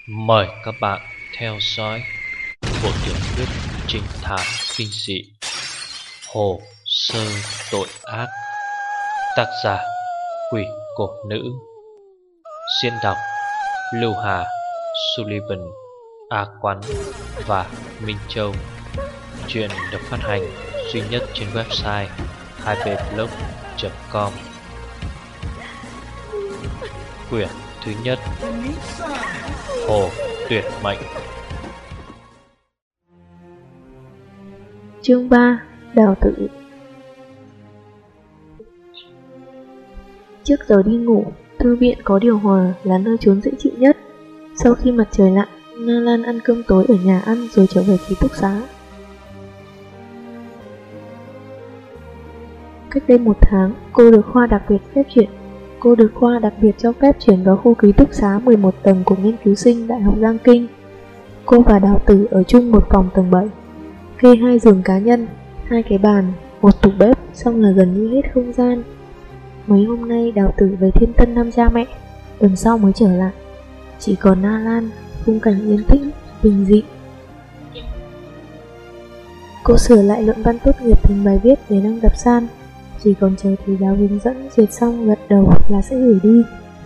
Mời các bạn theo dõi bộ tiểu thuyết trinh thám kinh dị Hồ Sơ Tội Ác, tác giả Quỷ Cổ Nữ, diễn đọc Lưu Hà, Sullivan, A Quán và Minh Châu. Chuyện được phát hành duy nhất trên website 2bblog.com. Quyển thứ nhất, Hồ Tuyệt Mệnh. Chương 3. Đào tử. Trước giờ đi ngủ, thư viện có điều hòa là nơi trốn dễ chịu nhất. Sau khi mặt trời lặn, Nalan ăn cơm tối ở nhà ăn rồi trở về ký túc xá. Cách đây 1 tháng, cô được khoa đặc biệt cho phép chuyển vào khu ký túc xá 11 tầng của nghiên cứu sinh Đại học Giang Kinh. Cô và Đào tử ở chung một phòng tầng 7, kê 2 giường cá nhân, 2 cái bàn, một tủ bếp, xong là gần như hết không gian. Mấy hôm nay Đào tử về Thiên Tân thăm cha mẹ, tuần sau mới trở lại. Chỉ còn Nalan, khung cảnh yên tĩnh, bình dị. Cô sửa lại luận văn tốt nghiệp thành bài viết để đăng đập san, chỉ còn chờ thầy giáo hướng dẫn duyệt xong gật đầu là sẽ gửi đi.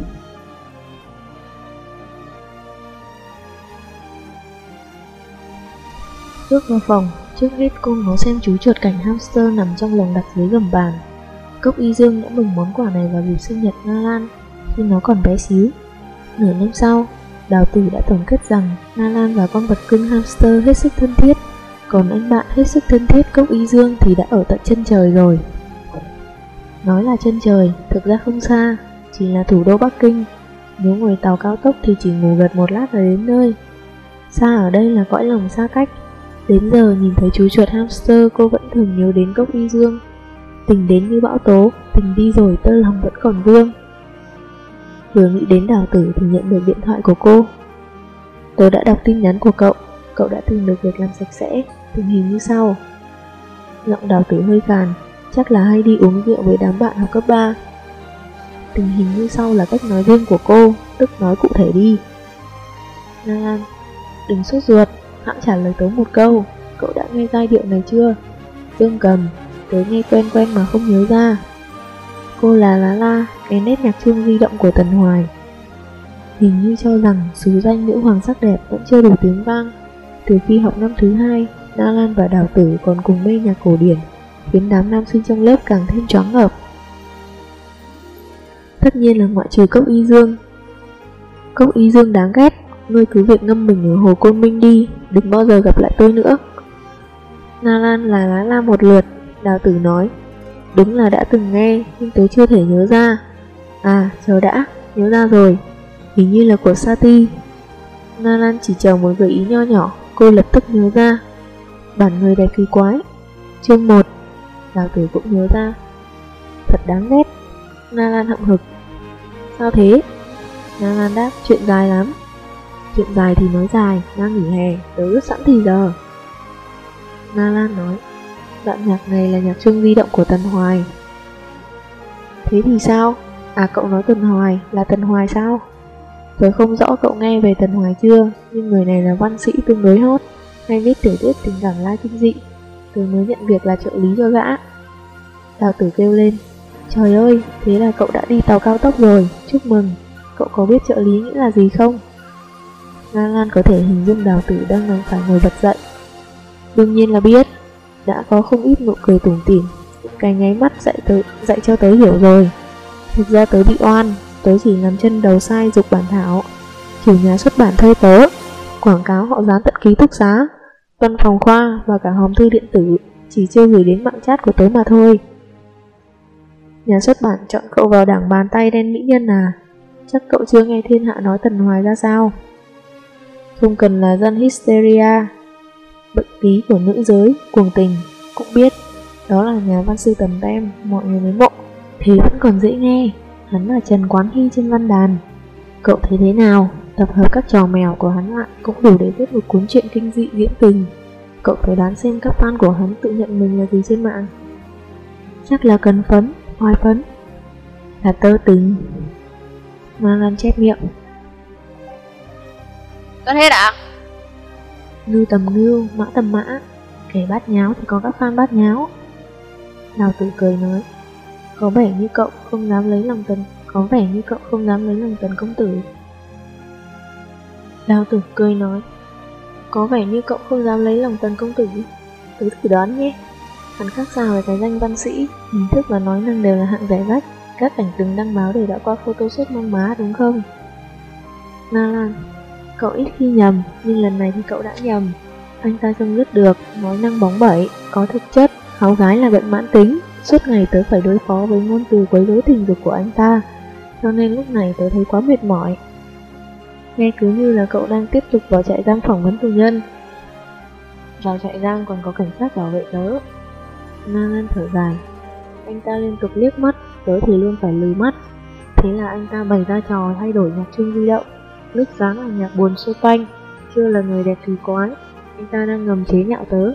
Bước vào phòng, trước hết cô ngó xem chú chuột cảnh hamster nằm trong lồng đặt dưới gầm bàn. Cốc Y Dương đã mừng món quà này vào dịp sinh nhật Nalan khi nó còn bé xíu. Nửa năm sau, Đào tử đã tổng kết rằng Nalan và con vật cưng hamster hết sức thân thiết, còn anh bạn hết sức thân thiết Cốc Y Dương thì đã ở tận chân trời rồi. Nói là chân trời, thực ra không xa, chỉ là thủ đô Bắc Kinh. Nếu ngồi tàu cao tốc thì chỉ ngủ gật 1 lát là đến nơi. Xa ở đây là cõi lòng xa cách. Đến giờ nhìn thấy chú chuột hamster, cô vẫn thường nhớ đến Cốc Y Dương. Tình đến như bão tố, tình đi rồi tơ lòng vẫn còn vương. Vừa nghĩ đến Đào tử thì nhận được điện thoại của cô. Tôi đã đọc tin nhắn của cậu, cậu đã tìm được việc làm sạch sẽ, tình hình như sau. Giọng Đào tử hơi khàn, chắc là hay đi uống rượu với đám bạn học cấp 3. Tình hình như sau là cách nói riêng của cô, tức nói cụ thể đi. Nalan, đừng sốt ruột, hãy trả lời tớ một câu, cậu đã nghe giai điệu này chưa? Dương cầm, tớ nghe quen quen mà không nhớ ra. Cô là Lá La, cái nét nhạc chuông di động của Tần Hoài. Hình như cho rằng xứ danh nữ hoàng sắc đẹp vẫn chưa đủ tiếng vang. Từ khi học năm thứ 2, Nalan và Đào tử còn cùng mê nhạc cổ điển, khiến đám nam sinh trong lớp càng thêm choáng ngợp. Tất nhiên là ngoại trừ Cốc Y Dương. Cốc Y Dương đáng ghét, ngươi cứ việc ngâm mình ở hồ Côn Minh đi, đừng bao giờ gặp lại tôi nữa. Nalan là Lá La một lượt. Đào tử nói, đúng là đã từng nghe, nhưng tớ chưa thể nhớ ra. À, chờ đã, nhớ ra rồi, hình như là của Sati. Nalan chỉ chờ một gợi ý nho nhỏ, cô lập tức nhớ ra. Bản người đẹp kỳ quái. Chương 1. Đào tử cũng nhớ ra. Thật đáng ghét. Nalan hậm hực. Sao thế? Nalan đáp, chuyện dài lắm. Chuyện dài thì nói dài, đang nghỉ hè, tớ rất sẵn thì giờ. Nalan nói, đoạn nhạc này là nhạc chuông di động của Tần Hoài. Thế thì sao? À, cậu nói Tần Hoài là Tần Hoài sao? Tớ không rõ cậu nghe về Tần Hoài chưa, nhưng người này là văn sĩ tương đối hot, hay viết tiểu thuyết tình cảm lai kinh dị. Tớ mới nhận việc là trợ lý cho gã. Đào tử kêu lên, trời ơi, thế là cậu đã đi tàu cao tốc rồi, chúc mừng. Cậu có biết trợ lý nghĩa là gì không? Nalan có thể hình dung Đào tử đang nằm phải ngồi bật dậy. Đương nhiên là biết. Đã có không ít nụ cười tủm tỉm, cái nháy mắt dạy cho tớ hiểu rồi. Thực ra tớ bị oan, tớ chỉ làm chân đầu sai dục bản thảo. Chủ nhà xuất bản thuê tớ, quảng cáo họ dán tận ký túc xá, văn phòng khoa và cả hòm thư điện tử, chỉ chưa gửi đến mạng chat của tớ mà thôi. Nhà xuất bản chọn cậu vào đảng bàn tay đen mỹ nhân à? Chắc cậu chưa nghe thiên hạ nói Tần Hoài ra sao. Không cần là dân hysteria, bệnh lý của nữ giới, cuồng tình, cũng biết đó là nhà văn sư tầm tem, mọi người mới ngộ. Thế vẫn còn dễ nghe, hắn là Trần Quán Hy trên văn đàn. Cậu thấy thế nào? Tập hợp các trò mèo của hắn lại cũng đủ để viết một cuốn truyện kinh dị diễm tình. Cậu phải đoán xem các fan của hắn tự nhận mình là gì trên mạng. Chắc là cần phấn, hoài phấn, là tơ tình. Nalan chép miệng. Cất hết ạ? Ngưu tầm ngưu, mã tầm mã, kẻ bát nháo thì có các fan bát nháo. Đào tử cười nói, có vẻ như cậu không dám lấy lòng Tần công tử. Đào tử cười nói, có vẻ như cậu không dám lấy lòng Tần công tử. Tớ thử đoán nhé. Hắn khác xa với cái danh văn sĩ, hình thức và nói năng đều là hạng rẻ rách. Các cảnh từng đăng báo đều đã qua photoshop mông má đúng không? Na Lan, cậu ít khi nhầm, nhưng lần này thì cậu đã nhầm. Anh ta trông rất được, nói năng bóng bẩy, có thực chất, háo gái là bệnh mãn tính. Suốt ngày tớ phải đối phó với ngôn từ quấy rối tình dục của anh ta, cho nên lúc này tớ thấy quá mệt mỏi. Nghe cứ như là cậu đang tiếp tục vào trại giam phỏng vấn tù nhân. Vào trại giam còn có cảnh sát bảo vệ tớ. Na Lan thở dài. Anh ta liên tục liếc mắt, tớ thì luôn phải lùi mắt. Thế là anh ta bày ra trò thay đổi nhạc chuông di động. Lúc sáng là nhạc buồn Chopin, chưa là người đẹp kỳ quái. Anh ta đang ngầm chế nhạo tớ.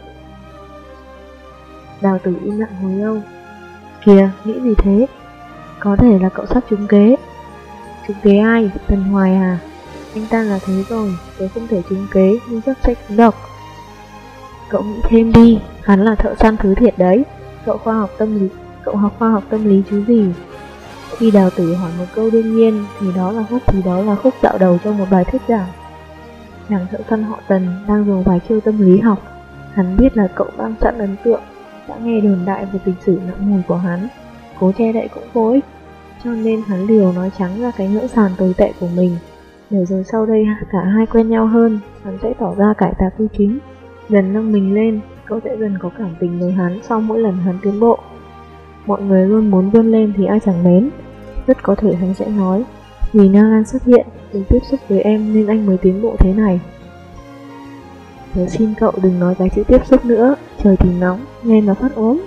Đào tử im lặng hồi lâu. Kìa, nghĩ gì thế? Có thể là cậu sắp trúng kế. Trúng kế ai? Tần Hoài à? Anh ta là thế rồi, tớ không thể trúng kế nhưng chắc sẽ trúng độc. Cậu nghĩ thêm đi, hắn là thợ săn thứ thiệt đấy. Cậu học khoa học tâm lý chứ gì? Khi Đào tử hỏi một câu đương nhiên thì đó là khúc dạo đầu cho một bài thuyết giảng. Chàng thợ săn họ Tần đang dùng vài chiêu tâm lý học. Hắn biết là cậu đang sẵn ấn tượng, đã nghe đồn đại về tình sử nặng mùi của hắn, cố che đậy cũng vô ích, cho nên hắn liều nói trắng ra cái ngỡ sàn tồi tệ của mình. Để rồi sau đây cả hai quen nhau hơn, hắn sẽ tỏ ra cải tà quy chính, dần nâng mình lên, cậu sẽ dần có cảm tình với hắn sau mỗi lần hắn tiến bộ. Mọi người luôn muốn vươn lên thì ai chẳng mến. Rất có thể hắn sẽ nói, vì Na Lan xuất hiện, đừng tiếp xúc với em nên anh mới tiến bộ thế này. Tớ xin cậu đừng nói cái chữ tiếp xúc nữa, trời thì nóng, nghe mà phát ốm.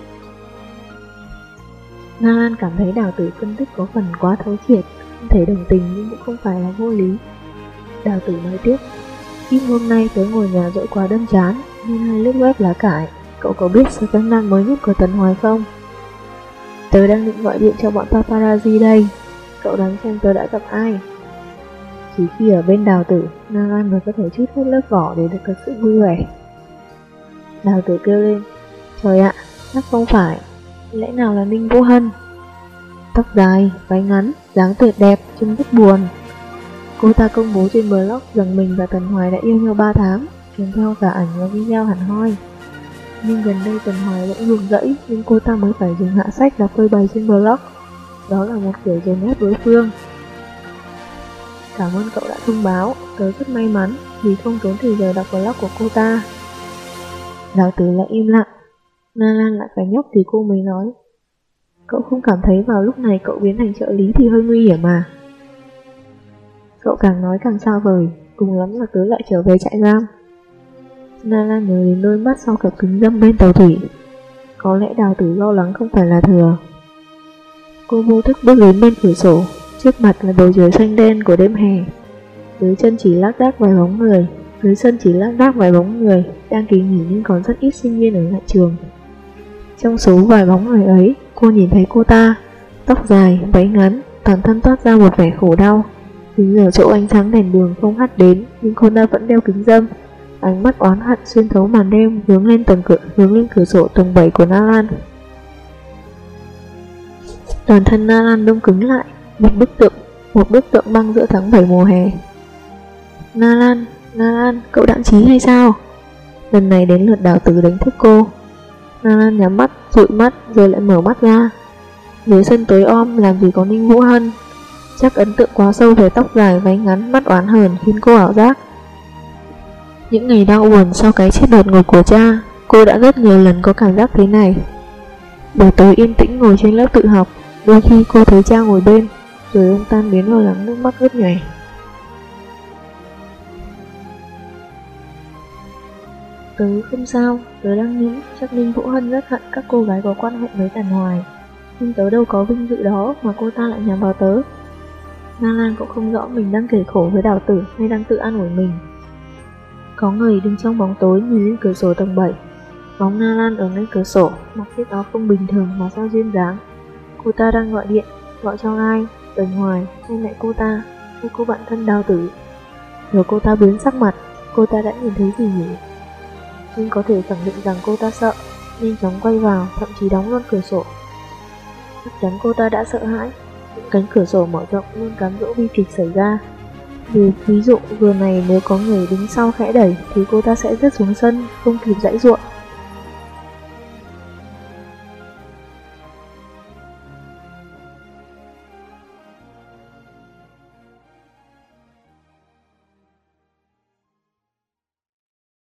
Na Lan cảm thấy Đào tử phân tích có phần quá thấu triệt, không thể đồng tình nhưng cũng không phải là vô lý. Đào tử nói tiếp, ít hôm nay tớ ngồi nhà dỗi quá đâm chán, nên hay lướt web lá cải. Cậu có biết sự căng năng mới nhất của Tần Hoài không? Tớ đang định gọi điện cho bọn paparazzi đây. Cậu đoán xem tớ đã gặp ai? Chỉ khi ở bên Đào tử, Na Lan mới có thể trút hết lớp vỏ để được thật sự vui vẻ. Đào tử kêu lên, trời ạ, chắc không phải. Lẽ nào là Ninh Vũ Hân? Tóc dài, váy ngắn, dáng tuyệt đẹp, trông rất buồn. Cô ta công bố trên blog rằng mình và Tần Hoài đã yêu nhau 3 tháng, kèm theo cả ảnh và video hẳn hoi. Nhưng gần đây Tần Hoài vẫn ruồng rẫy nên cô ta mới phải dùng hạ sách là phơi bày trên blog. Đó là một kiểu dồn ép đối phương. Cảm ơn cậu đã thông báo, tớ rất may mắn vì không tốn thời giờ đọc blog của cô ta. Đào tử lại im lặng. Na Lan lại phải nhóc thì cô mới nói, cậu không cảm thấy vào lúc này cậu biến thành trợ lý thì hơi nguy hiểm mà? Cậu càng nói càng xa vời, cùng lắm là tớ lại trở về trại giam. Na Lan nhớ đến đôi mắt sau cặp kính dâm bên tàu thủy. Có lẽ Đào tử lo lắng không phải là thừa. Cô vô thức bước đến bên cửa sổ, trước mặt là bầu trời xanh đen của đêm hè. Dưới sân chỉ lác đác vài bóng người đang kỳ nghỉ nhưng còn rất ít sinh viên ở lại trường. Trong số vài bóng người ấy, cô nhìn thấy cô ta, tóc dài, váy ngắn, toàn thân toát ra một vẻ khổ đau. Đứng ở chỗ ánh sáng đèn đường không hắt đến, nhưng cô ta vẫn đeo kính râm. Ánh mắt oán hận xuyên thấu màn đêm hướng lên cửa sổ tầng 7 của Na Lan. Toàn thân Na Lan đông cứng lại, một bức tượng băng giữa tháng 7 mùa hè. Na Lan, cậu đãng trí hay sao? Lần này đến lượt Đào tử đánh thức cô. Na Lan nhắm mắt, dụi mắt rồi lại mở mắt ra. Dưới sân tối om làm gì có Ninh Vũ Hân. Chắc ấn tượng quá sâu về tóc dài, váy ngắn, mắt oán hờn khiến cô ảo giác. Những ngày đau buồn sau cái chết đột ngột của cha, cô đã rất nhiều lần có cảm giác thế này. Buổi tối yên tĩnh ngồi trên lớp tự học, đôi khi cô thấy cha ngồi bên, rồi ông tan biến vào lắng nước mắt ướt nhòe. Tớ không sao, tớ đang nghĩ chắc Ninh Vũ Hân rất hận các cô gái có quan hệ với Tần Hoài. Nhưng tớ đâu có vinh dự đó mà cô ta lại nhắm vào tớ. Na Lan cũng không rõ mình đang kể khổ với Đào tử hay đang tự an ủi mình. Có người đứng trong bóng tối nhìn lên cửa sổ tầng 7. Bóng Na Lan ở ngay cửa sổ, mặc chiếc áo không bình thường mà sao duyên dáng. Cô ta đang gọi điện, gọi cho ai? Tần Hoài hay mẹ cô ta, hay cô bạn thân Đào tử? Rồi cô ta biến sắc mặt. Cô ta đã nhìn thấy gì nhỉ? Nhưng có thể khẳng định rằng cô ta sợ, nhanh chóng quay vào, thậm chí đóng luôn cửa sổ. Chắc chắn cô ta đã sợ hãi. Những cánh cửa sổ mở rộng luôn cám dỗ bi kịch xảy ra. Ví dụ vừa này nếu có người đứng sau khẽ đẩy thì cô ta sẽ rớt xuống sân, không kịp giãy giụa.